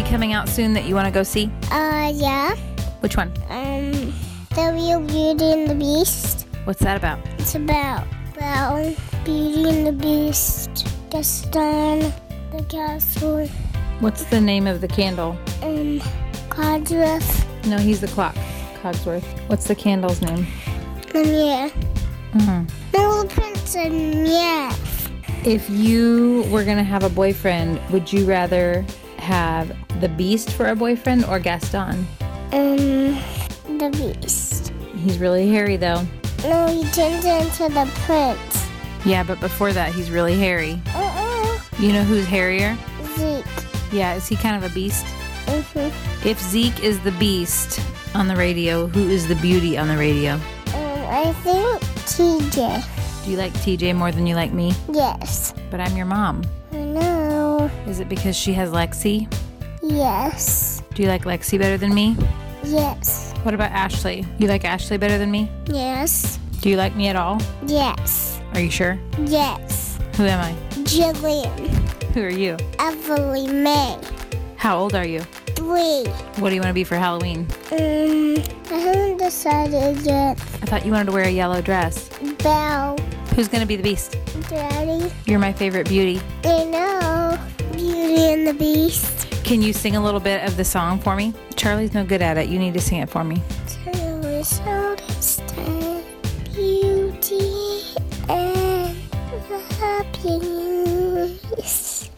movie coming out soon that you want to go see? Yeah. Which one? The Real Beauty and the Beast. What's that about? It's about Beauty and the Beast, Gaston, the castle, What's the name of the candle? Codsworth, No, he's the clock. Cogsworth. What's the candle's name? yeah. Mm-hmm. No, the Prince and yeah. If you were going to have a boyfriend, would you rather have the Beast for a boyfriend or Gaston? The Beast. He's really hairy, though. No, he turns into the Prince. Yeah, but before that, he's really hairy. You know who's hairier? Zeke. Yeah, is he kind of a beast? Mm-hmm. If Zeke is the Beast on the radio, who is the Beauty on the radio? I think TJ. Do you like TJ more than you like me? Yes. But I'm your mom. I know. Is it because she has Lexi? Yes. Do you like Lexi better than me? Yes. What about Ashley? You like Ashley better than me? Yes. Do you like me at all? Yes. Are you sure? Yes. Who am I? Jillian. Who are you? Emily May. How old are you? 3. What do you want to be for Halloween? I haven't decided yet. I thought you wanted to wear a yellow dress. Belle. Who's going to be the Beast? Daddy. You're my favorite beauty. I know. Beauty and the Beast. Can you sing a little bit of the song for me? Charlie's no good at it. You need to sing it for me. Beauty and the Beast.